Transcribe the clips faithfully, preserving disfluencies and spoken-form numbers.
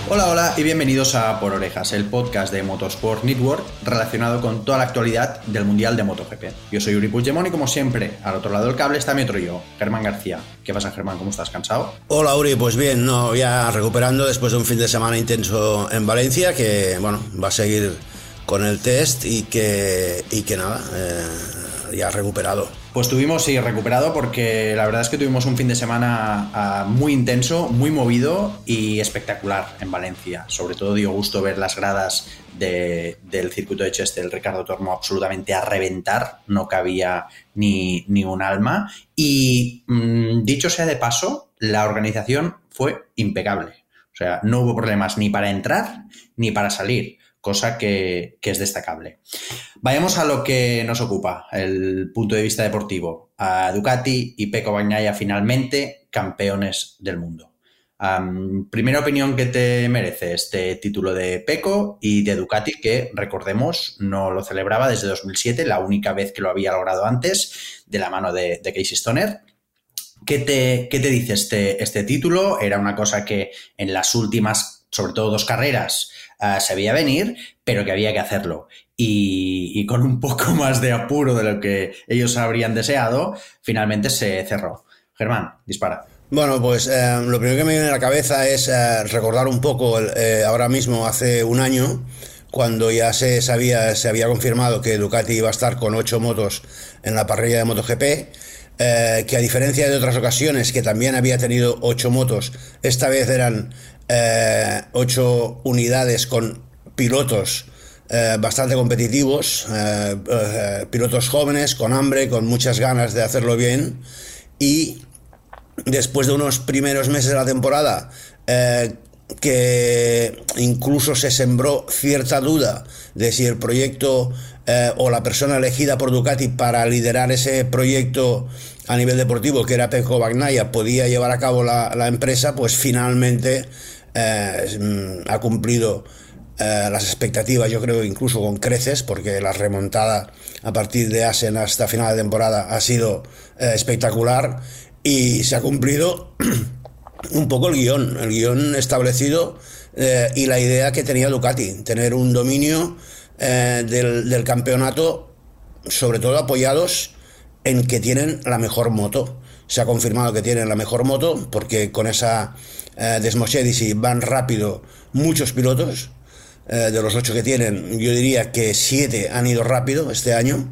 Hola, hola y bienvenidos a Por Orejas, el podcast de Motorsport Network relacionado con toda la actualidad del Mundial de MotoGP. Yo soy Uri Puigdemont y como siempre, al otro lado del cable está mi otro yo, Germán García. ¿Qué pasa, Germán? ¿Cómo estás? ¿Cansado? Hola, Uri, pues bien, no, ya recuperando después de un fin de semana intenso en Valencia, que bueno, va a seguir con el test y que, y que nada, eh, ya recuperado. Pues tuvimos, sí, recuperado porque la verdad es que tuvimos un fin de semana uh, muy intenso, muy movido y espectacular en Valencia. Sobre todo dio gusto ver las gradas de, del circuito de Cheste, el Ricardo Tormo, absolutamente a reventar, no cabía ni, ni un alma. Y mmm, dicho sea de paso, la organización fue impecable. O sea, no hubo problemas ni para entrar ni para salir, cosa que, que es destacable. Vayamos a lo que nos ocupa, el punto de vista deportivo. A Ducati y Pecco Bagnaia finalmente campeones del mundo. Um, primera opinión que te merece este título de Pecco y de Ducati, que recordemos no lo celebraba desde dos mil siete, la única vez que lo había logrado antes, de la mano de, de Casey Stoner. ¿Qué te, qué te dice este, este título? Era una cosa que en las últimas, sobre todo dos carreras, uh, se veía venir, pero que había que hacerlo. Y, y con un poco más de apuro de lo que ellos habrían deseado, finalmente se cerró. Germán, dispara. Bueno, pues eh, lo primero que me viene a la cabeza es eh, recordar un poco eh, ahora mismo, hace un año, cuando ya se sabía, se había confirmado que Ducati iba a estar con ocho motos en la parrilla de MotoGP, eh, que a diferencia de otras ocasiones que también había tenido ocho motos, esta vez eran eh, ocho unidades con pilotos Eh, bastante competitivos, eh, eh, pilotos jóvenes, con hambre, con muchas ganas de hacerlo bien, y después de unos primeros meses de la temporada eh, que incluso se sembró cierta duda de si el proyecto eh, o la persona elegida por Ducati para liderar ese proyecto a nivel deportivo, que era Pecco Bagnaia, podía llevar a cabo la, la empresa, pues finalmente eh, ha cumplido Eh, las expectativas, yo creo, incluso con creces, porque la remontada a partir de Assen hasta final de temporada ha sido eh, espectacular, y se ha cumplido un poco el guión, el guión establecido eh, y la idea que tenía Ducati, tener un dominio eh, del, del campeonato, sobre todo apoyados en que tienen la mejor moto. Se ha confirmado que tienen la mejor moto, porque con esa eh, Desmosedici van rápido muchos pilotos. De los ocho que tienen, yo diría que siete han ido rápido este año,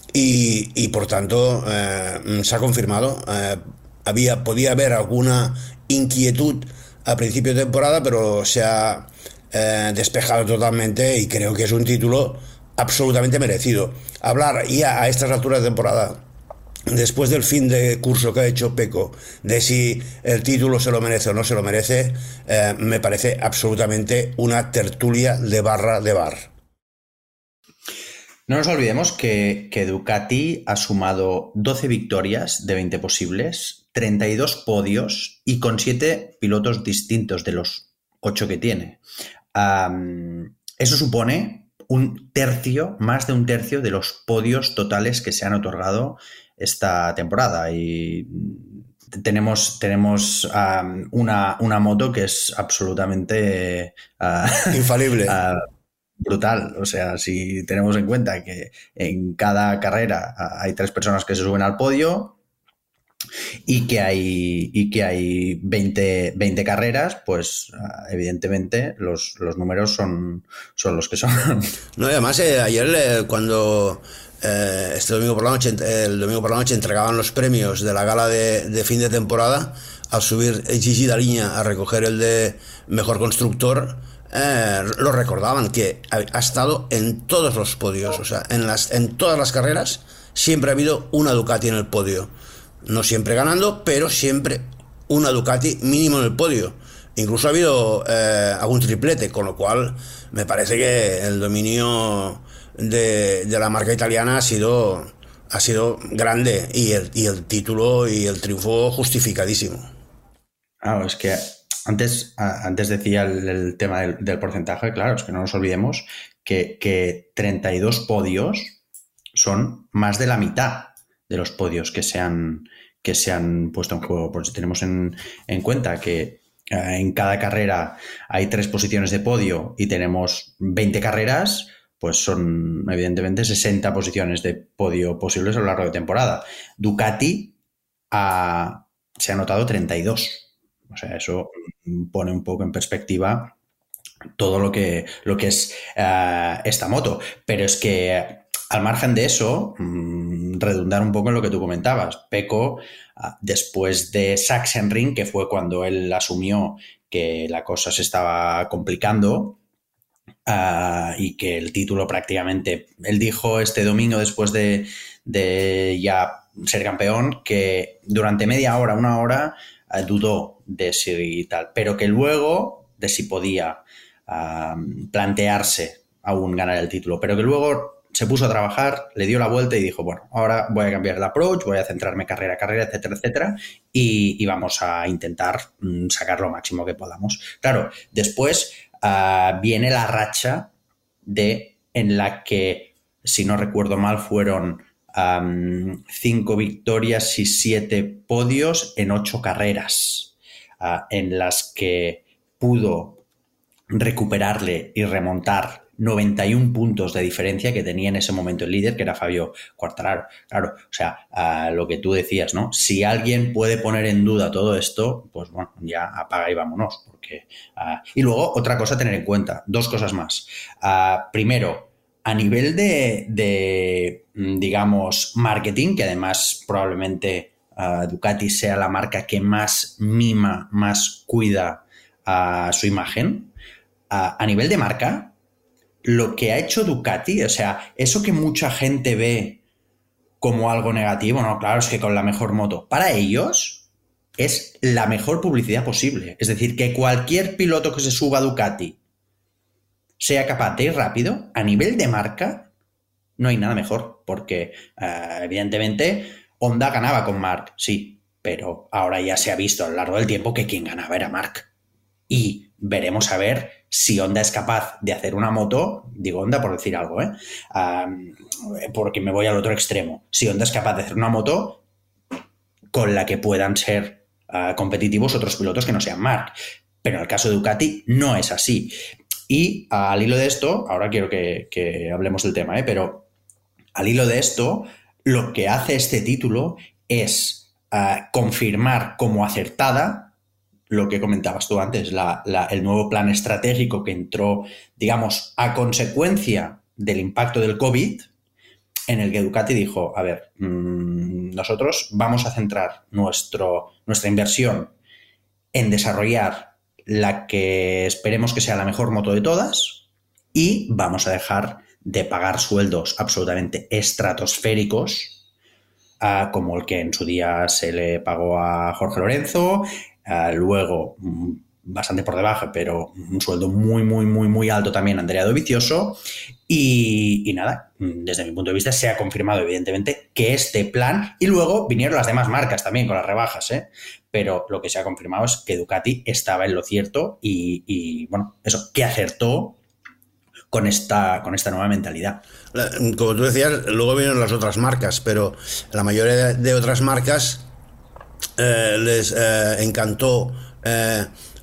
y, y por tanto eh, se ha confirmado. Eh, había, podía haber alguna inquietud a principio de temporada, pero se ha eh, despejado totalmente, y creo que es un título absolutamente merecido. Hablar ya a estas alturas de temporada, después del fin de curso que ha hecho Pecco, de si el título se lo merece o no se lo merece, eh, me parece absolutamente una tertulia de barra de bar. No nos olvidemos que, que Ducati ha sumado doce victorias de veinte posibles, treinta y dos podios y con siete pilotos distintos de los ocho que tiene. Um, eso supone un tercio, más de un tercio de los podios totales que se han otorgado esta temporada, y tenemos, tenemos um, una, una moto que es absolutamente uh, infalible. Uh, brutal. O sea, si tenemos en cuenta que en cada carrera uh, hay tres personas que se suben al podio y que hay, y que hay veinte, veinte carreras, pues uh, evidentemente los, los números son, son los que son. No, y además eh, ayer eh, cuando eh, este domingo por la noche, el domingo por la noche entregaban los premios de la gala de, de fin de temporada, al subir Gigi Daliña a recoger el de mejor constructor, eh, lo recordaban, que ha, ha estado en todos los podios, o sea, en las en todas las carreras siempre ha habido una Ducati en el podio, no siempre ganando, pero siempre una Ducati mínimo en el podio. Incluso ha habido eh, algún triplete, con lo cual me parece que el dominio de, de la marca italiana ha sido, ha sido grande, y el, y el título y el triunfo justificadísimo. Ah, es que antes, antes decía el, el tema del, del porcentaje, claro, es que no nos olvidemos que, que treinta y dos podios son más de la mitad de los podios que se han, que se han puesto en juego. Pues si tenemos en, en cuenta que en cada carrera hay tres posiciones de podio y tenemos veinte carreras, pues son evidentemente sesenta posiciones de podio posibles a lo largo de temporada. Ducati ha, se ha anotado treinta y dos. O sea, eso pone un poco en perspectiva todo lo que, lo que es uh, esta moto. Pero es que al margen de eso, mmm, redundar un poco en lo que tú comentabas. Pecco, uh, después de Sachsenring, que fue cuando él asumió que la cosa se estaba complicando uh, y que el título prácticamente... Él dijo este domingo, después de, de ya ser campeón, que durante media hora, una hora, uh, dudó de si tal, pero que luego de si podía uh, plantearse aún ganar el título, pero que luego se puso a trabajar, le dio la vuelta y dijo, bueno, ahora voy a cambiar el approach, voy a centrarme carrera a carrera, etcétera, etcétera, y, y vamos a intentar mm, sacar lo máximo que podamos. Claro, después uh, viene la racha de en la que, si no recuerdo mal, fueron um, cinco victorias y siete podios en ocho carreras, uh, en las que pudo recuperarle y remontar noventa y un puntos de diferencia que tenía en ese momento el líder, que era Fabio Quartararo. Claro, o sea, uh, lo que tú decías, ¿no? Si alguien puede poner en duda todo esto, pues bueno, ya apaga y vámonos. Porque, uh, y luego, otra cosa a tener en cuenta, dos cosas más. Uh, primero, a nivel de, de, digamos, marketing, que además probablemente uh, Ducati sea la marca que más mima, más cuida uh, su imagen, uh, a nivel de marca, lo que ha hecho Ducati, o sea, eso que mucha gente ve como algo negativo, no, claro, es que con la mejor moto, para ellos es la mejor publicidad posible. Es decir, que cualquier piloto que se suba a Ducati sea capaz de ir rápido, a nivel de marca, no hay nada mejor, porque uh, evidentemente Honda ganaba con Marc, sí, pero ahora ya se ha visto a lo largo del tiempo que quien ganaba era Marc. Y veremos a ver si Honda es capaz de hacer una moto, digo Honda por decir algo, ¿eh? Um, porque me voy al otro extremo. Si Honda es capaz de hacer una moto con la que puedan ser uh, competitivos otros pilotos que no sean Marc. Pero en el caso de Ducati no es así. Y uh, al hilo de esto, ahora quiero que, que hablemos del tema, ¿eh? Pero al hilo de esto, lo que hace este título es uh, confirmar como acertada lo que comentabas tú antes, la, la, el nuevo plan estratégico que entró, digamos, a consecuencia del impacto del COVID, en el que Ducati dijo, a ver, mmm, nosotros vamos a centrar nuestro, nuestra inversión en desarrollar la que esperemos que sea la mejor moto de todas y vamos a dejar de pagar sueldos absolutamente estratosféricos, uh, como el que en su día se le pagó a Jorge Lorenzo. Uh, luego, bastante por debajo, pero un sueldo muy, muy, muy, muy alto también a Andrea Dovizioso. Y, y nada, desde mi punto de vista se ha confirmado evidentemente que este plan, y luego vinieron las demás marcas también con las rebajas, ¿eh? Pero lo que se ha confirmado es que Ducati estaba en lo cierto y, y bueno, eso, que acertó con esta, con esta nueva mentalidad. Como tú decías, luego vienen las otras marcas, pero la mayoría de, de otras marcas Eh, les eh, encantó eh,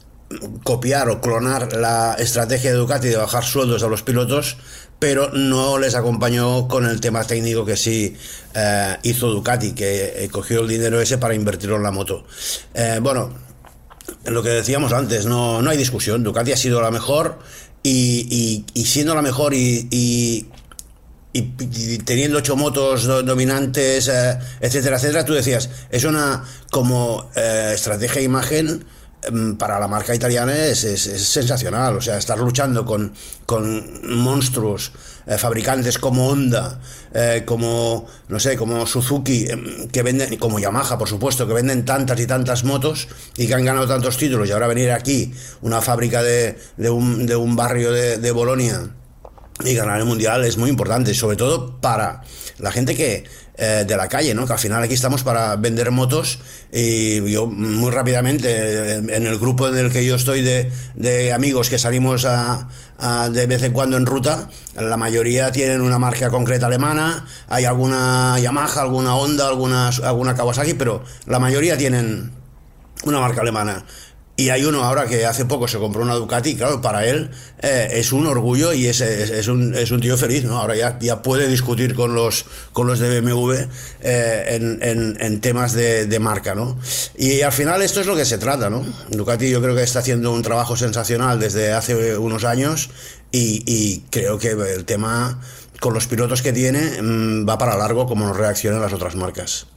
copiar o clonar la estrategia de Ducati de bajar sueldos a los pilotos, pero no les acompañó con el tema técnico que sí eh, hizo Ducati, que eh, cogió el dinero ese para invertirlo en la moto. Eh, bueno, lo que decíamos antes, no, no hay discusión, Ducati ha sido la mejor y, y, y siendo la mejor y, y Y, y teniendo ocho motos do, dominantes, eh, etcétera, etcétera, tú decías, es una como eh, estrategia de imagen eh, para la marca italiana es, es, es sensacional. O sea, estar luchando con, con monstruos, eh, fabricantes como Honda, eh, como, no sé, como Suzuki, eh, que venden, como Yamaha, por supuesto, que venden tantas y tantas motos y que han ganado tantos títulos, y ahora venir aquí, una fábrica de, de, un, de un barrio de, de Bolonia, y ganar el mundial es muy importante, sobre todo para la gente que eh, de la calle, ¿no? Que al final aquí estamos para vender motos, y yo muy rápidamente en el grupo en el que yo estoy de, de amigos que salimos a, a de vez en cuando en ruta, la mayoría tienen una marca concreta alemana, hay alguna Yamaha, alguna Honda, alguna, alguna Kawasaki, pero la mayoría tienen una marca alemana. Y hay uno ahora que hace poco se compró una Ducati y claro, para él eh, es un orgullo y es, es, es, un, es un tío feliz, ¿no? Ahora ya, ya puede discutir con los, con los de B M W eh, en, en, en temas de, de marca, ¿no? Y al final esto es lo que se trata, ¿no? Ducati yo creo que está haciendo un trabajo sensacional desde hace unos años y, y creo que el tema con los pilotos que tiene mmm, va para largo como no reaccionan las otras marcas.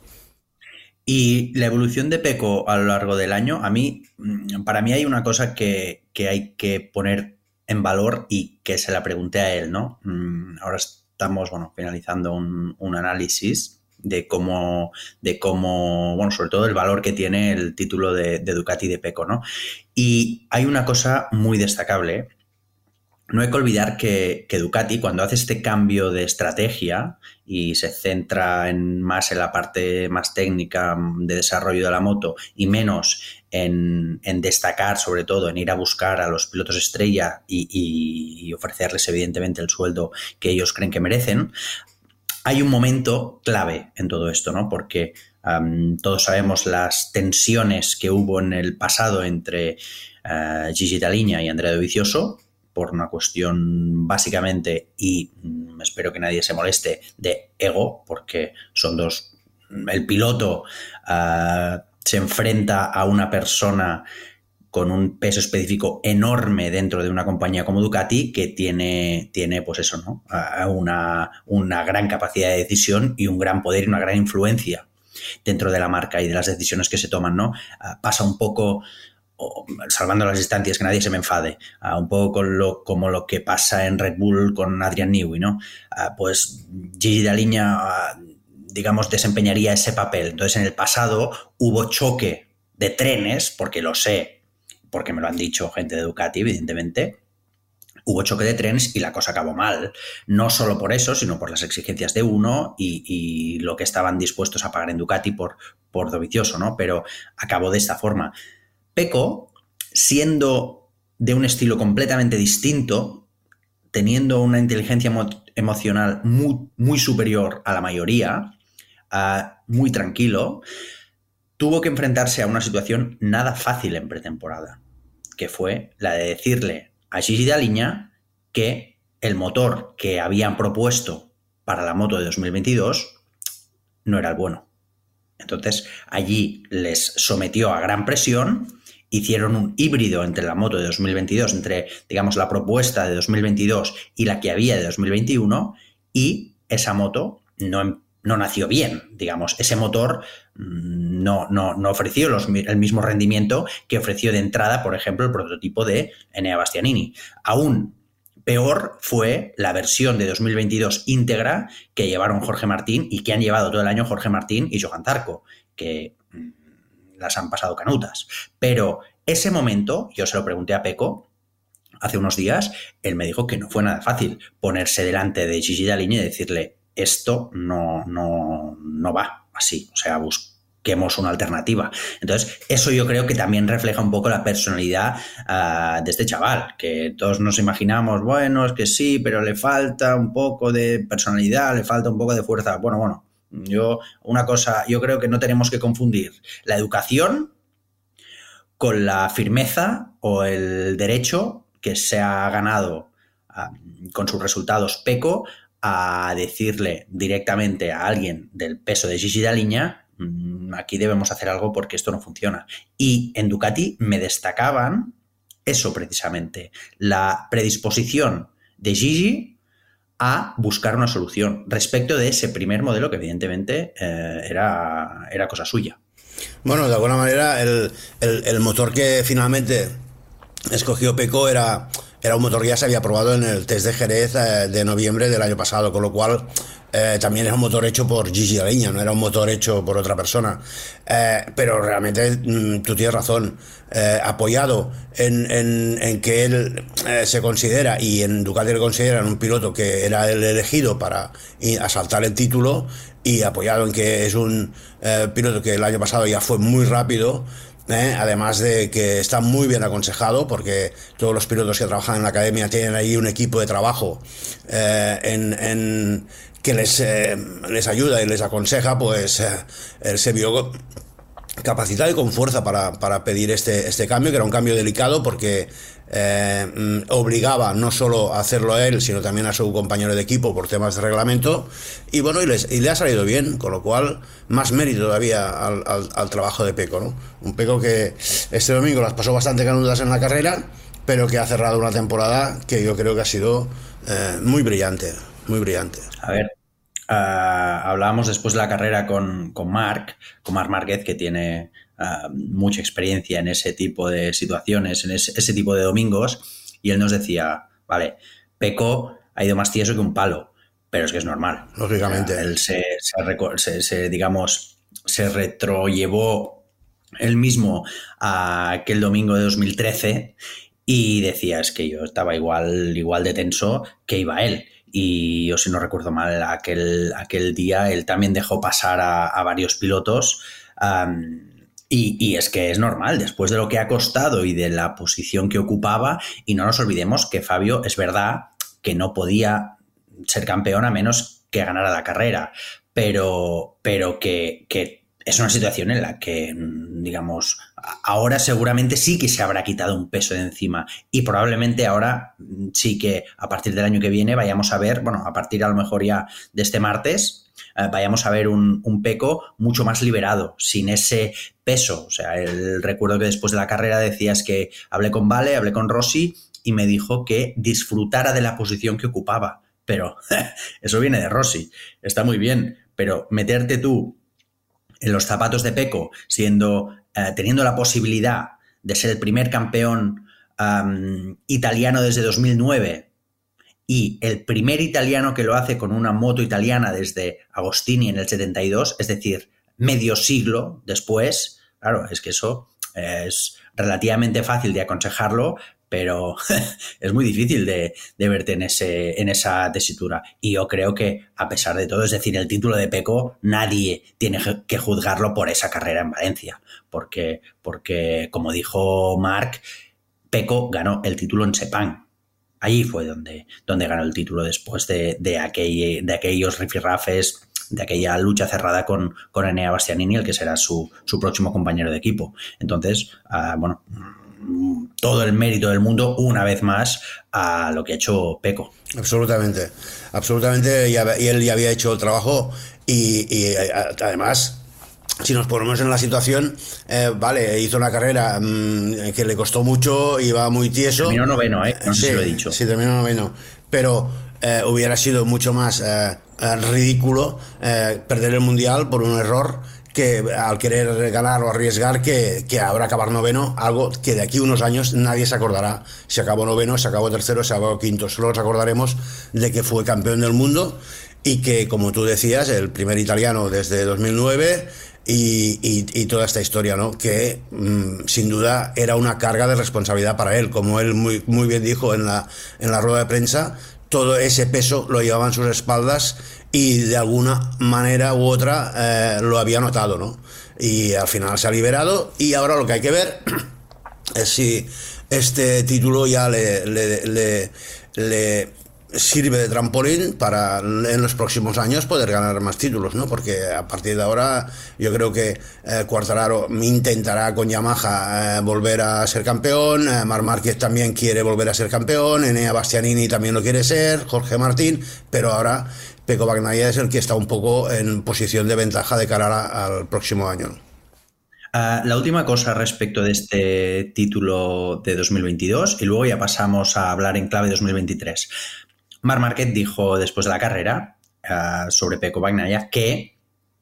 Y la evolución de Pecco a lo largo del año, a mí, para mí hay una cosa que, que hay que poner en valor y que se la pregunté a él, ¿no? Ahora estamos, bueno, finalizando un, un análisis de cómo, de cómo, bueno, sobre todo el valor que tiene el título de, de Ducati de Pecco, ¿no? Y hay una cosa muy destacable. No hay que olvidar que, que Ducati, cuando hace este cambio de estrategia y se centra en más en la parte más técnica de desarrollo de la moto y menos en, en destacar, sobre todo, en ir a buscar a los pilotos estrella y, y, y ofrecerles, evidentemente, el sueldo que ellos creen que merecen, hay un momento clave en todo esto, ¿no? Porque um, todos sabemos las tensiones que hubo en el pasado entre uh, Gigi Dall'Igna y Andrea Dovizioso, por una cuestión básicamente, y mmm, espero que nadie se moleste, de ego, porque son dos, el piloto uh, se enfrenta a una persona con un peso específico enorme dentro de una compañía como Ducati que tiene, tiene pues eso, ¿no? Uh, una, una gran capacidad de decisión y un gran poder y una gran influencia dentro de la marca y de las decisiones que se toman, ¿no? Uh, pasa un poco... O, salvando las distancias, que nadie se me enfade, uh, un poco con lo, como lo que pasa en Red Bull con Adrian Newey, ¿no? Uh, pues Gigi Dall'Igna, uh, digamos, desempeñaría ese papel. Entonces, en el pasado hubo choque de trenes, porque lo sé, porque me lo han dicho gente de Ducati, evidentemente, hubo choque de trenes y la cosa acabó mal. No solo por eso, sino por las exigencias de uno y, y lo que estaban dispuestos a pagar en Ducati por, por Dovizioso, ¿no? Pero acabó de esta forma. Pecco, siendo de un estilo completamente distinto, teniendo una inteligencia emo- emocional muy, muy superior a la mayoría, uh, muy tranquilo, tuvo que enfrentarse a una situación nada fácil en pretemporada, que fue la de decirle a Gigi Dall'Igna que el motor que habían propuesto para la moto de dos mil veintidós no era el bueno. Entonces, allí les sometió a gran presión. Hicieron un híbrido entre la moto de dos mil veintidós, entre, digamos, la propuesta de dos mil veintidós y la que había de dos mil veintiuno, y esa moto no, no nació bien, digamos. Ese motor no, no, no ofreció los, el mismo rendimiento que ofreció de entrada, por ejemplo, el prototipo de Enea Bastianini. Aún peor fue la versión de dos mil veintidós íntegra que llevaron Jorge Martín y que han llevado todo el año Jorge Martín y Johan Zarco, que las han pasado canutas. Pero ese momento, yo se lo pregunté a Pecco hace unos días, él me dijo que no fue nada fácil ponerse delante de Gigi Dall'Igna y decirle, esto no, no, no va así, o sea, busquemos una alternativa. Entonces, eso yo creo que también refleja un poco la personalidad uh, de este chaval, que todos nos imaginamos, bueno, es que sí, pero le falta un poco de personalidad, le falta un poco de fuerza. Bueno, bueno, Yo, una cosa, yo creo que no tenemos que confundir la educación con la firmeza o el derecho que se ha ganado uh, con sus resultados Pecco a decirle directamente a alguien del peso de Gigi Dall'Igna, mmm, aquí debemos hacer algo porque esto no funciona. Y en Ducati me destacaban eso precisamente, la predisposición de Gigi a buscar una solución respecto de ese primer modelo que evidentemente eh, era, era cosa suya. Bueno, de alguna manera el, el, el motor que finalmente escogió Pecco era, era un motor que ya se había probado en el test de Jerez eh, de noviembre del año pasado, con lo cual eh, también era un motor hecho por Gigi Dall'Igna, no era un motor hecho por otra persona. Eh, pero realmente mm, tú tienes razón, eh, apoyado en, en, en que él eh, se considera, y en Ducati le consideran un piloto que era el elegido para asaltar el título, y apoyado en que es un eh, piloto que el año pasado ya fue muy rápido. Eh, además de que está muy bien aconsejado, porque todos los pilotos que trabajan en la academia tienen ahí un equipo de trabajo eh, en, en que les, eh, les ayuda y les aconseja. Pues eh, él se vio capacitado y con fuerza para, para pedir este, este cambio, que era un cambio delicado porque eh, obligaba no solo a hacerlo a él, sino también a su compañero de equipo por temas de reglamento, y bueno, y, les, y le ha salido bien, con lo cual más mérito todavía al, al, al trabajo de Pecco, ¿no? Un Pecco que este domingo las pasó bastante canudas en la carrera, pero que ha cerrado una temporada que yo creo que ha sido eh, muy brillante, muy brillante. A ver, uh, hablábamos después de la carrera con, con Marc, con Marc Márquez, que tiene uh, mucha experiencia en ese tipo de situaciones, en ese, ese tipo de domingos, y él nos decía, vale, Pecco ha ido más tieso que un palo, pero es que es normal. Lógicamente. O sea, él se, se, se, se, digamos, se retrollevó él mismo a aquel domingo de dos mil trece y decía, es que yo estaba igual, igual de tenso que iba él. Y yo, si no recuerdo mal, aquel, aquel día él también dejó pasar a, a varios pilotos. Um, y, y es que es normal, después de lo que ha costado y de la posición que ocupaba. Y no nos olvidemos que Fabio, es verdad que no podía ser campeón a menos que ganara la carrera, pero, pero que... que es una situación en la que, digamos, ahora seguramente sí que se habrá quitado un peso de encima y probablemente ahora sí que a partir del año que viene vayamos a ver, bueno, a partir a lo mejor ya de este martes, eh, vayamos a ver un, un Pecco mucho más liberado, sin ese peso. O sea, el recuerdo que después de la carrera decías que hablé con Vale, hablé con Rossi y me dijo que disfrutara de la posición que ocupaba. Pero eso viene de Rossi, está muy bien, pero meterte tú en los zapatos de Pecco, siendo, eh, teniendo la posibilidad de ser el primer campeón um, italiano desde dos mil nueve y el primer italiano que lo hace con una moto italiana desde Agostini en el setenta y dos, es decir, medio siglo después, claro, es que eso es relativamente fácil de aconsejarlo, pero es muy difícil de, de verte en, ese, en esa tesitura. Y yo creo que, a pesar de todo, es decir, el título de Pecco, nadie tiene que juzgarlo por esa carrera en Valencia. Porque, porque como dijo Marc, Pecco ganó el título en Sepang. Allí fue donde, donde ganó el título después de, de, aquel, de aquellos rifirrafes, de aquella lucha cerrada con, con Enea Bastianini, el que será su, su próximo compañero de equipo. Entonces, uh, bueno... todo el mérito del mundo una vez más a lo que ha hecho Pecco. Absolutamente, absolutamente, y él ya había hecho el trabajo y, y además, si nos ponemos en la situación, eh, vale, hizo una carrera mmm, que le costó mucho, iba muy tieso. Terminó noveno, ¿eh? No sé sí, si lo he dicho. Sí, terminó noveno, pero eh, hubiera sido mucho más eh, ridículo eh, perder el Mundial por un error que al querer ganar o arriesgar que, que ahora acabar noveno, algo que de aquí a unos años nadie se acordará. Se acabó noveno, se acabó tercero, se acabó quinto. Solo nos acordaremos de que fue campeón del mundo y que, como tú decías, el primer italiano desde dos mil nueve y, y, y toda esta historia, ¿no? Que mmm, sin duda era una carga de responsabilidad para él. Como él muy, muy bien dijo en la, en la rueda de prensa, todo ese peso lo llevaban sus espaldas y de alguna manera u otra eh, lo había notado, ¿no? Y al final se ha liberado y ahora lo que hay que ver es si este título ya le, le, le, le sirve de trampolín para en los próximos años poder ganar más títulos, ¿no? Porque a partir de ahora yo creo que eh, Quartararo intentará con Yamaha eh, volver a ser campeón, eh, Marc Márquez también quiere volver a ser campeón, Enea Bastianini también lo quiere ser, Jorge Martín, pero ahora Pecco Bagnaia es el que está un poco en posición de ventaja de cara a, al próximo año, ¿no? Uh, la última cosa respecto de este título de dos mil veintidós y luego ya pasamos a hablar en clave dos mil veintitrés. Marc Márquez dijo después de la carrera uh, sobre Pecco Bagnaia que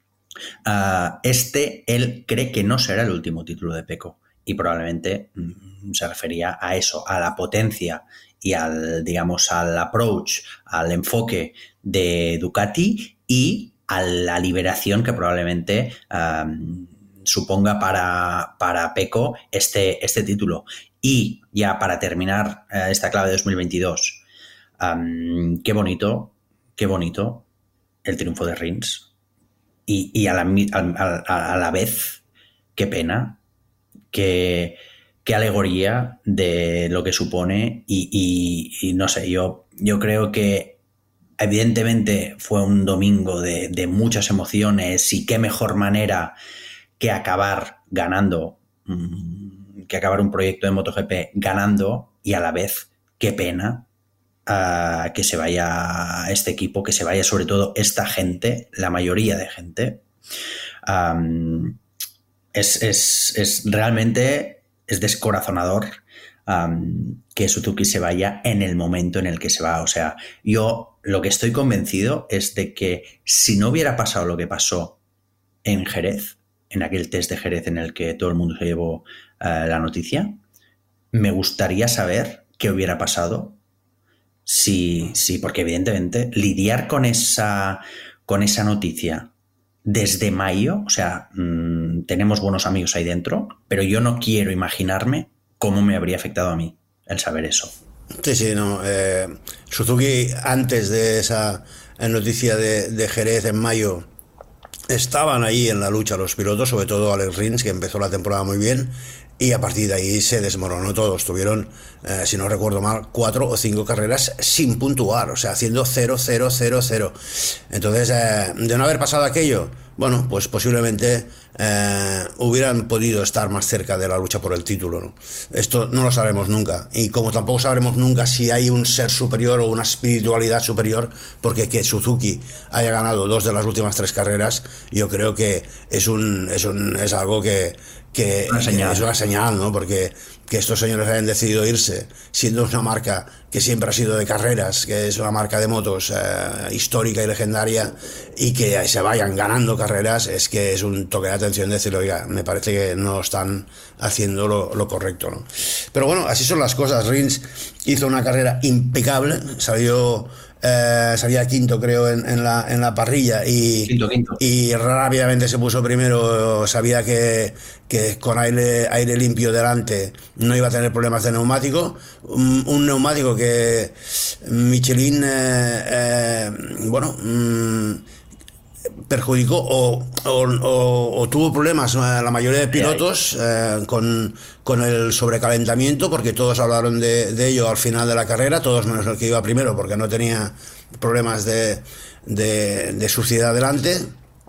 uh, este, él cree que no será el último título de Pecco y probablemente mm, se refería a eso, a la potencia y al, digamos, al approach, al enfoque de Ducati y a la liberación que probablemente um, suponga para, para Pecco este, este título. Y ya para terminar uh, esta clave de dos mil veintidós, Um, qué bonito, qué bonito el triunfo de Rins y, y a, la, a, a la vez qué pena, qué, qué alegoría de lo que supone y, y, y no sé, yo, yo creo que evidentemente fue un domingo de, de muchas emociones y qué mejor manera que acabar ganando, que acabar un proyecto de MotoGP ganando, y a la vez, qué pena uh, que se vaya este equipo, que se vaya sobre todo esta gente, la mayoría de gente. Um, es, es, es realmente es descorazonador um, que Suzuki se vaya en el momento en el que se va. O sea, yo lo que estoy convencido es de que si no hubiera pasado lo que pasó en Jerez, en aquel test de Jerez en el que todo el mundo se llevó uh, la noticia, me gustaría saber qué hubiera pasado si, si, porque evidentemente lidiar con esa, con esa noticia desde mayo, o sea, mmm, tenemos buenos amigos ahí dentro, pero yo no quiero imaginarme cómo me habría afectado a mí el saber eso. Sí, sí, no. Eh, Suzuki, antes de esa noticia de, de Jerez en mayo, estaban ahí en la lucha los pilotos, sobre todo Alex Rins, que empezó la temporada muy bien, y a partir de ahí se desmoronó todo. Estuvieron, eh, si no recuerdo mal, cuatro o cinco carreras sin puntuar, o sea, haciendo cero, cero, cero, cero. Entonces, eh, de no haber pasado aquello, bueno, pues posiblemente eh, hubieran podido estar más cerca de la lucha por el título, ¿no? Esto no lo sabremos nunca, y como tampoco sabremos nunca si hay un ser superior o una espiritualidad superior, porque que Suzuki haya ganado dos de las últimas tres carreras, yo creo que es un es un es algo que que, una señal. que es una señal, ¿no? Porque que estos señores hayan decidido irse, siendo una marca que siempre ha sido de carreras, que es una marca de motos eh, histórica y legendaria, y que se vayan ganando carreras, es que es un toque de atención de decir, oiga, me parece que no están haciendo lo, lo correcto, ¿no? Pero bueno, así son las cosas. Rins hizo una carrera impecable, salió Eh, salía quinto, creo, en, en, la, en la parrilla, y, quinto, quinto. y rápidamente se puso primero. Sabía que, que con aire, aire limpio delante no iba a tener problemas de neumático. Un, un neumático que Michelin, eh, eh, bueno, mmm, perjudicó o, o, o, o tuvo problemas la mayoría de pilotos eh, con, con el sobrecalentamiento, porque todos hablaron de, de ello al final de la carrera, todos menos el que iba primero, porque no tenía problemas de, de, de suciedad delante,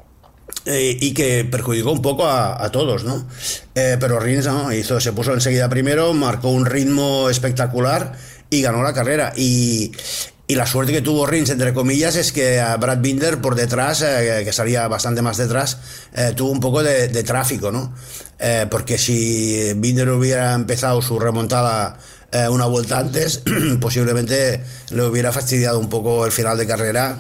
eh, y que perjudicó un poco a, a todos, ¿no? Eh, pero Rins no, hizo, se puso enseguida primero, marcó un ritmo espectacular y ganó la carrera. Y Y la suerte que tuvo Rins, entre comillas, es que a Brad Binder por detrás, eh, que salía bastante más detrás, eh, tuvo un poco de, de tráfico, ¿no? Eh, porque si Binder hubiera empezado su remontada eh, una vuelta antes, posiblemente le hubiera fastidiado un poco el final de carrera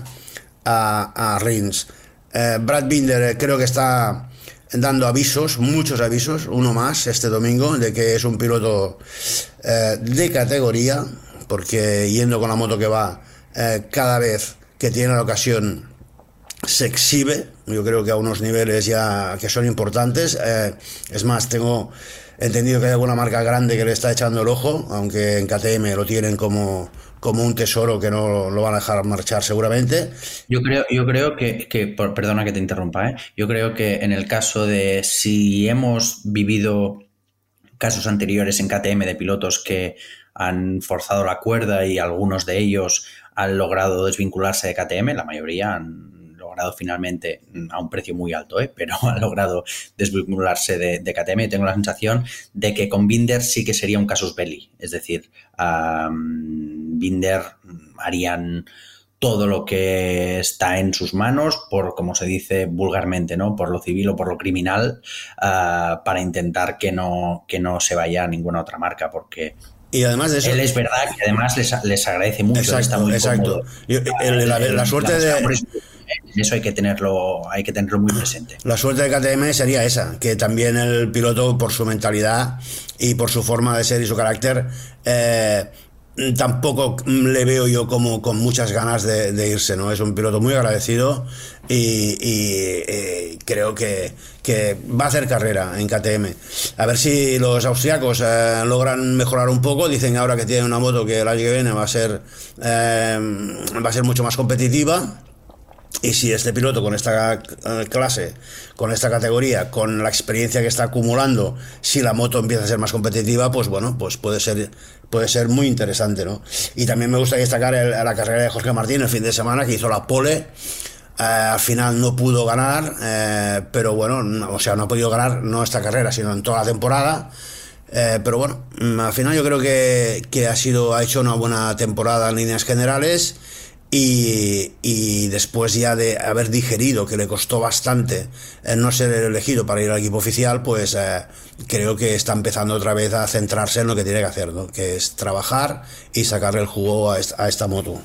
a, a Rins. Eh, Brad Binder creo que está dando avisos, muchos avisos, uno más este domingo, de que es un piloto eh, de categoría, porque yendo con la moto que va, eh, cada vez que tiene la ocasión se exhibe, yo creo que a unos niveles ya que son importantes. Eh, es más, tengo entendido que hay alguna marca grande que le está echando el ojo, aunque en K T M lo tienen como, como un tesoro que no lo van a dejar marchar seguramente. Yo creo, yo creo que, que por, perdona que te interrumpa, ¿eh? Yo creo que en el caso de si hemos vivido casos anteriores en K T M de pilotos que han forzado la cuerda y algunos de ellos han logrado desvincularse de K T M, la mayoría han logrado finalmente, a un precio muy alto, ¿eh? pero han logrado desvincularse de, de K T M. Tengo la sensación de que con Binder sí que sería un casus belli, es decir, um, Binder harían todo lo que está en sus manos, por, como se dice vulgarmente, ¿no? Por lo civil o por lo criminal, uh, para intentar que no, que no se vaya a ninguna otra marca, porque y además de eso, él es verdad que además les, les agradece mucho. Exacto, está muy exacto. Yo, el, la, la suerte la de eso hay que tenerlo, hay que tenerlo muy presente. La suerte de K T M sería esa, que también el piloto, por su mentalidad y por su forma de ser y su carácter, eh, tampoco le veo yo como con muchas ganas de, de irse, ¿no? Es un piloto muy agradecido y, y, y creo que, que va a hacer carrera en K T M. A ver si los austriacos eh, logran mejorar un poco. Dicen ahora que tienen una moto que el año que viene va a ser eh, va a ser mucho más competitiva. Y si este piloto con esta clase, con esta categoría, con la experiencia que está acumulando, si la moto empieza a ser más competitiva, pues bueno, pues puede ser puede ser muy interesante, ¿no? Y también me gusta destacar el, la carrera de Jorge Martín el fin de semana, que hizo la pole Eh, al final no pudo ganar, eh, pero bueno, no, o sea, no ha podido ganar no esta carrera, sino en toda la temporada. Eh, pero bueno, al final yo creo que, que ha sido, ha hecho una buena temporada en líneas generales. Y, y después ya de haber digerido que le costó bastante el no ser elegido para ir al equipo oficial, pues eh, creo que está empezando otra vez a centrarse en lo que tiene que hacer, ¿no? Que es trabajar y sacarle el jugo a esta, a esta moto.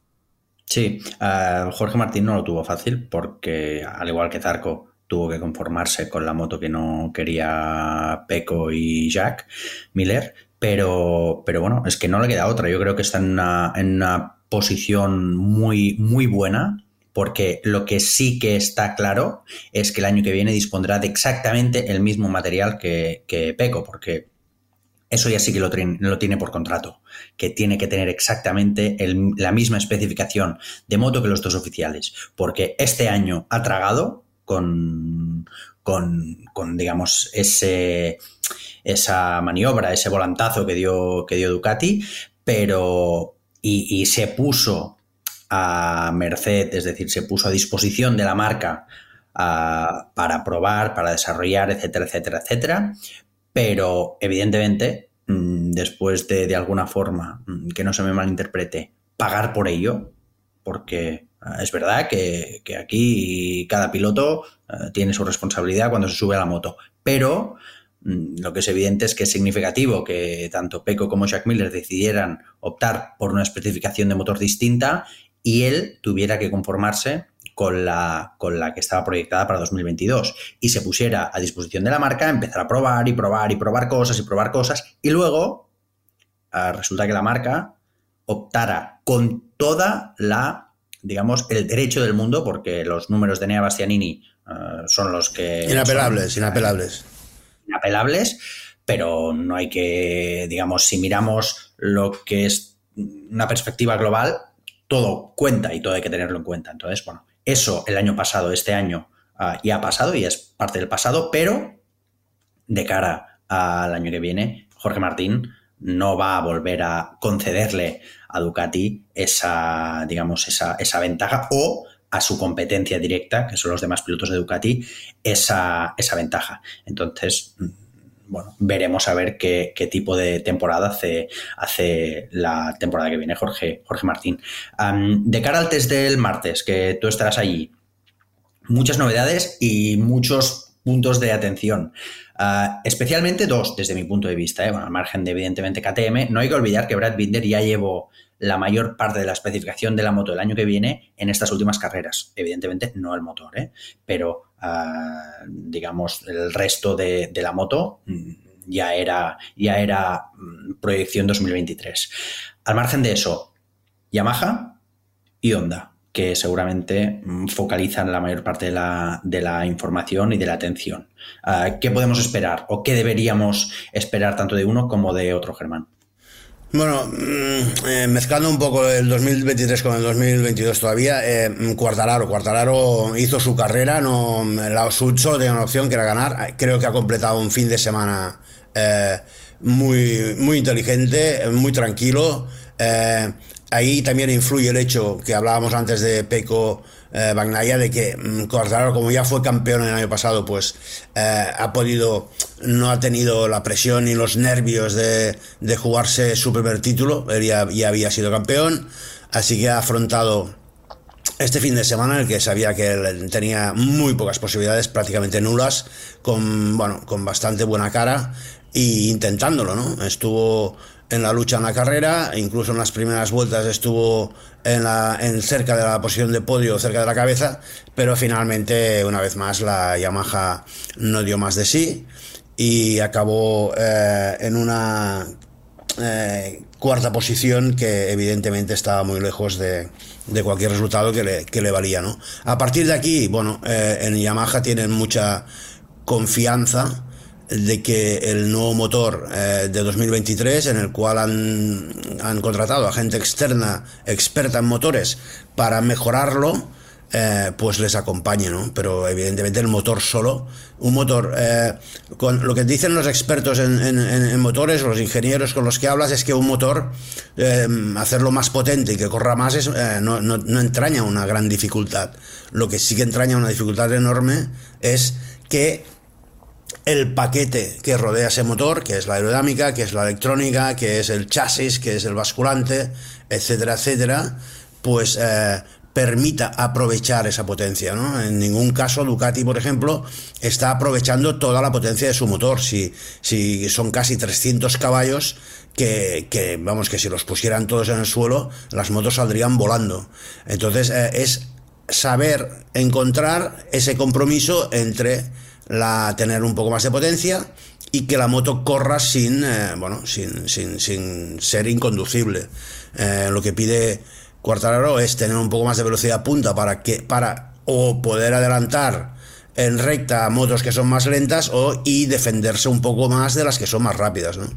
Sí, uh, Jorge Martín no lo tuvo fácil porque, al igual que Zarco, tuvo que conformarse con la moto que no quería Pecco y Jack Miller, pero, pero bueno, es que no le queda otra. Yo creo que está en una, en una posición muy, muy buena, porque lo que sí que está claro es que el año que viene dispondrá de exactamente el mismo material que, que Pecco, porque eso ya sí que lo, lo tiene por contrato, que tiene que tener exactamente el, la misma especificación de moto que los dos oficiales, porque este año ha tragado con, con, con digamos, ese, esa maniobra, ese volantazo que dio, que dio Ducati, pero... Y, y se puso a merced, es decir, se puso a disposición de la marca uh, para probar, para desarrollar, etcétera, etcétera, etcétera. Pero, evidentemente, mmm, después de, de alguna forma, mmm, que no se me malinterprete, pagar por ello, porque uh, es verdad que, que aquí cada piloto uh, tiene su responsabilidad cuando se sube a la moto, pero... Lo que es evidente es que es significativo que tanto Pecco como Jack Miller decidieran optar por una especificación de motor distinta y él tuviera que conformarse con la, con la que estaba proyectada para dos mil veintidós y se pusiera a disposición de la marca, empezar a probar y probar y probar cosas y probar cosas y luego uh, resulta que la marca optara con toda la, digamos, el derecho del mundo, porque los números de Enea Bastianini uh, son los que... Inapelables, son, inapelables. inapelables, pero no hay que, digamos, si miramos lo que es una perspectiva global, todo cuenta y todo hay que tenerlo en cuenta. Entonces, bueno, eso el año pasado, este año uh, ya ha pasado y es parte del pasado, pero de cara al año que viene, Jorge Martín no va a volver a concederle a Ducati esa, digamos, esa, esa ventaja o a su competencia directa, que son los demás pilotos de Ducati, esa, esa ventaja. Entonces, bueno, veremos a ver qué, qué tipo de temporada hace, hace la temporada que viene Jorge, Jorge Martín. Um, de cara al test del martes, que tú estarás allí, muchas novedades y muchos puntos de atención. Uh, especialmente dos, desde mi punto de vista. ¿eh? Bueno, al margen de, evidentemente, K T M, no hay que olvidar que Brad Binder ya llevó la mayor parte de la especificación de la moto del año que viene en estas últimas carreras. Evidentemente, no el motor, ¿eh? pero, uh, digamos, el resto de, de la moto ya era, ya era proyección dos mil veintitrés. Al margen de eso, Yamaha y Honda, que seguramente focalizan la mayor parte de la, de la información y de la atención. Uh, ¿Qué podemos esperar o qué deberíamos esperar tanto de uno como de otro, Germán? Bueno, eh, mezclando un poco el dos mil veintitrés con el dos mil veintidós todavía, eh, Quartararo, Quartararo hizo su carrera, no, la, su, solo tenía una opción que era ganar. Creo que ha completado un fin de semana eh, muy, muy inteligente, muy tranquilo. Eh, ahí también influye el hecho que hablábamos antes de Pecco eh, Bagnaia, de que mm, Quartararo, como ya fue campeón el año pasado, pues eh, ha podido, no ha tenido la presión ni los nervios de, de jugarse su primer título. Él ya, ya había sido campeón, así que ha afrontado este fin de semana en el que sabía que él tenía muy pocas posibilidades, prácticamente nulas, con, bueno, con bastante buena cara y intentándolo, ¿no? Estuvo en la lucha en la carrera, incluso en las primeras vueltas estuvo en, la, en cerca de la posición de podio, cerca de la cabeza, pero finalmente, una vez más, la Yamaha no dio más de sí y acabó eh, en una eh, cuarta posición que evidentemente estaba muy lejos de, de cualquier resultado que le, que le valía, ¿no? A partir de aquí, bueno, eh, en Yamaha tienen mucha confianza de que el nuevo motor eh, de dos mil veintitrés, en el cual han, han contratado a gente externa experta en motores para mejorarlo, eh, pues les acompañe, ¿no? Pero evidentemente el motor solo, un motor, eh, con lo que dicen los expertos en, en, en motores, los ingenieros con los que hablas, es que un motor, eh, hacerlo más potente y que corra más, es, eh, no, no, no entraña una gran dificultad. Lo que sí que entraña una dificultad enorme es que el paquete que rodea ese motor, que es la aerodinámica, que es la electrónica, que es el chasis, que es el basculante, etcétera, etcétera, pues eh, permita aprovechar esa potencia, ¿no? En ningún caso Ducati, por ejemplo, está aprovechando toda la potencia de su motor. Si, si son casi trescientos caballos, que, que vamos, que si los pusieran todos en el suelo, las motos saldrían volando. Entonces eh, es saber encontrar ese compromiso entre la tener un poco más de potencia y que la moto corra sin eh, bueno sin, sin, sin ser inconducible. Eh, lo que pide Quartararo es tener un poco más de velocidad punta para que para o poder adelantar en recta a motos que son más lentas o y defenderse un poco más de las que son más rápidas, ¿no?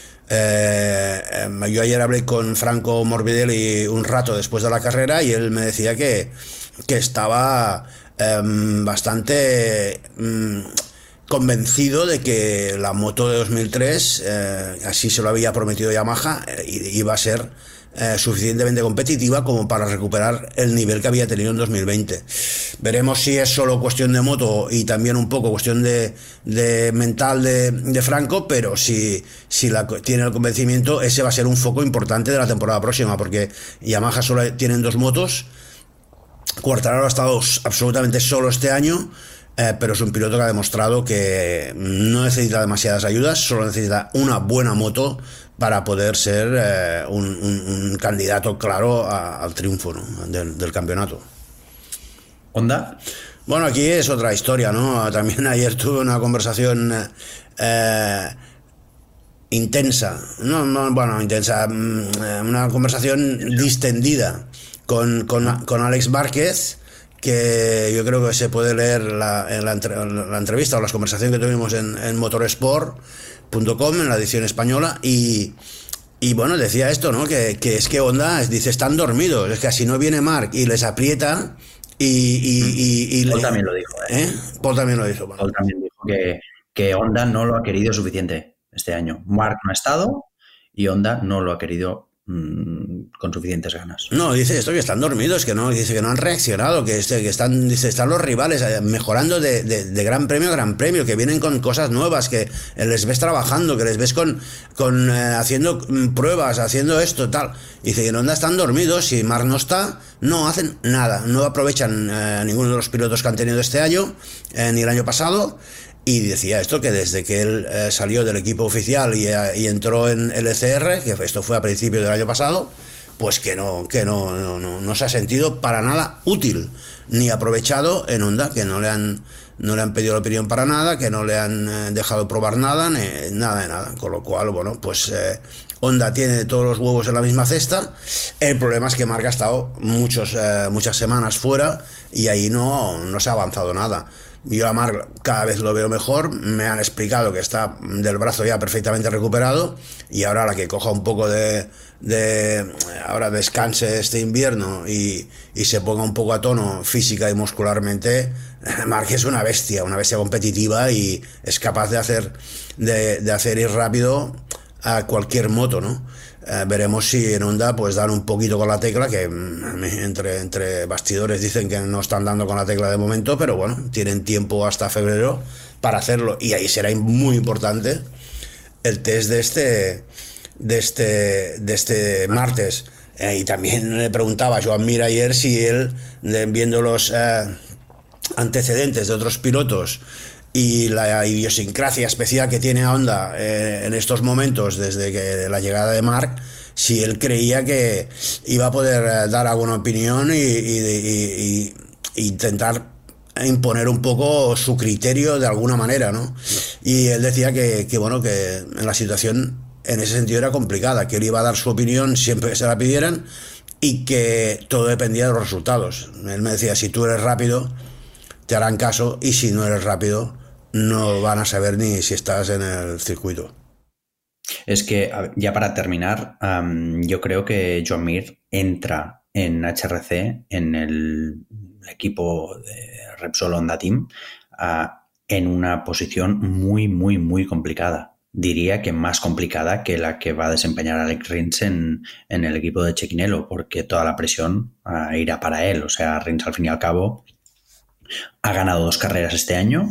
Eh, yo ayer hablé con Franco Morbidelli un rato después de la carrera y él me decía que, que estaba eh, bastante eh, convencido de que la moto de dos mil tres, eh, así se lo había prometido Yamaha, eh, iba a ser eh, suficientemente competitiva como para recuperar el nivel que había tenido en dos mil veinte. Veremos si es solo cuestión de moto y también un poco cuestión de, de mental de, de Franco, pero si, si la, tiene el convencimiento, ese va a ser un foco importante de la temporada próxima, porque Yamaha solo tienen dos motos. Quartararo ha estado absolutamente solo este año, eh, pero es un piloto que ha demostrado que no necesita demasiadas ayudas, solo necesita una buena moto para poder ser eh, un, un, un candidato claro a, al triunfo, ¿no? del, del campeonato. ¿Honda? Bueno, aquí es otra historia, ¿no? También ayer tuve una conversación eh, intensa, no, no, bueno, intensa, una conversación distendida con, con, con Alex Márquez, que yo creo que se puede leer la, en la, la entrevista o la conversación que tuvimos en, en motorsport punto com, en la edición española, y, y bueno, decía esto, ¿no? Que, que es que Honda, dice, están dormidos, es que así no viene Marc y les aprieta y... y, y, y Paul le, también lo dijo. ¿eh? ¿eh? Paul también lo dijo. Bueno. Paul también dijo que, que Honda no lo ha querido suficiente este año. Marc no ha estado y Honda no lo ha querido con suficientes ganas. No, dice esto que están dormidos, que no, dice que no han reaccionado, que, este, que están, dice, están los rivales mejorando de, de, de gran premio a gran premio, que vienen con cosas nuevas, que les ves trabajando, que les ves con, con eh, haciendo pruebas, haciendo esto, tal. Dice que en Honda están dormidos, si Marc no está, no hacen nada, no aprovechan eh, ninguno de los pilotos que han tenido este año, eh, ni el año pasado. Y decía esto, que desde que él eh, salió del equipo oficial y, eh, y entró en L C R, que esto fue a principios del año pasado, pues que no, que no, no, no, no se ha sentido para nada útil, ni aprovechado en Honda, que no le han, no le han pedido la opinión para nada, que no le han eh, dejado probar nada, ni, nada de nada. Con lo cual, bueno, pues eh, Honda tiene todos los huevos en la misma cesta. El problema es que Marc ha estado muchos, eh, muchas semanas fuera y ahí no, no se ha avanzado nada. Yo a Marc cada vez lo veo mejor, me han explicado que está del brazo ya perfectamente recuperado y ahora la que coja un poco de, de ahora descanse este invierno y, y se ponga un poco a tono física y muscularmente, Marc es una bestia, una bestia competitiva y es capaz de hacer, de, de hacer ir rápido a cualquier moto, ¿no? Eh, veremos si en Honda pues dan un poquito con la tecla, que entre, entre bastidores dicen que no están dando con la tecla de momento, pero bueno, tienen tiempo hasta febrero para hacerlo y ahí será muy importante el test de este de este de este martes. Eh, y también le preguntaba a Joan Mir ayer si él, viendo los eh, antecedentes de otros pilotos y la idiosincrasia especial que tiene Honda eh, en estos momentos desde que la llegada de Marc, si él creía que iba a poder eh, dar alguna opinión y, y, y, y intentar imponer un poco su criterio de alguna manera, ¿no? Y él decía que, que bueno, que en la situación en ese sentido era complicada, que él iba a dar su opinión siempre que se la pidieran y que todo dependía de los resultados. Él me decía, si tú eres rápido te harán caso y si no eres rápido no van a saber ni si estás en el circuito. Es que, ya para terminar, um, yo creo que Joan Mir entra en H R C en el equipo de Repsol Honda Team uh, en una posición muy, muy, muy complicada. Diría que más complicada que la que va a desempeñar Alex Rins en, en el equipo de Cecchinello, porque toda la presión uh, irá para él. O sea, Rins al fin y al cabo ha ganado dos carreras este año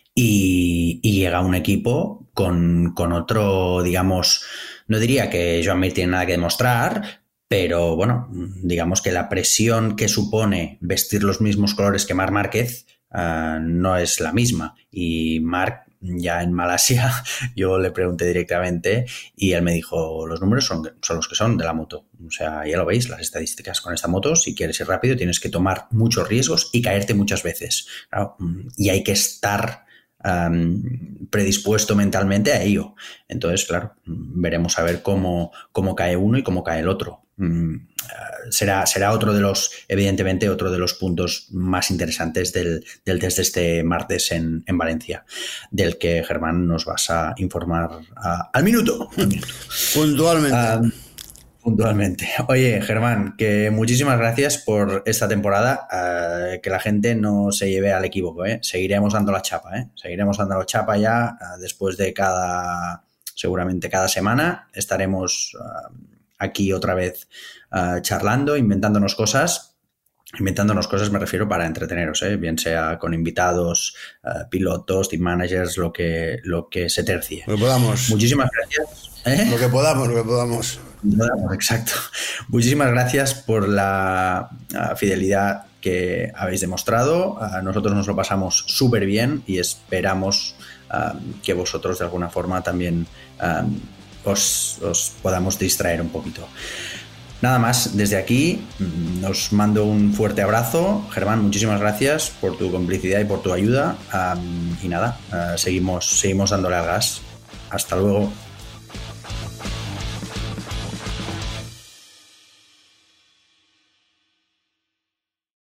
y, y llega a un equipo con, con otro, digamos, no diría que Joan Mir tiene nada que demostrar, pero bueno, digamos que la presión que supone vestir los mismos colores que Marc Márquez uh, no es la misma. Y Marc, ya en Malasia, yo le pregunté directamente y él me dijo, los números son, son los que son de la moto. O sea, ya lo veis, las estadísticas con esta moto, si quieres ir rápido tienes que tomar muchos riesgos y caerte muchas veces. Claro, y hay que estar um, predispuesto mentalmente a ello. Entonces, claro, veremos a ver cómo, cómo cae uno y cómo cae el otro. Um, será, será otro de los, evidentemente, otro de los puntos más interesantes del, del test de este martes en, en Valencia, del que, Germán, nos vas a informar uh, al minuto. Al minuto. Puntualmente. Um, Puntualmente. Oye, Germán, que muchísimas gracias por esta temporada. Uh, que la gente no se lleve al equívoco, ¿eh? Seguiremos dando la chapa, ¿eh? Seguiremos dando la chapa ya uh, después de cada, seguramente cada semana. Estaremos uh, aquí otra vez uh, charlando, inventándonos cosas. Inventándonos cosas me refiero para entreteneros, ¿eh? Bien sea con invitados, uh, pilotos, team managers, lo que, lo que se tercie. Lo que podamos. Muchísimas gracias. ¿Eh? Lo que podamos, lo que podamos. Exacto. Muchísimas gracias por la uh, fidelidad que habéis demostrado. Uh, nosotros nos lo pasamos súper bien y esperamos uh, que vosotros de alguna forma también uh, os, os podamos distraer un poquito. Nada más, desde aquí os mando un fuerte abrazo. Germán, muchísimas gracias por tu complicidad y por tu ayuda. Um, y nada, uh, seguimos, seguimos dándole al gas. Hasta luego.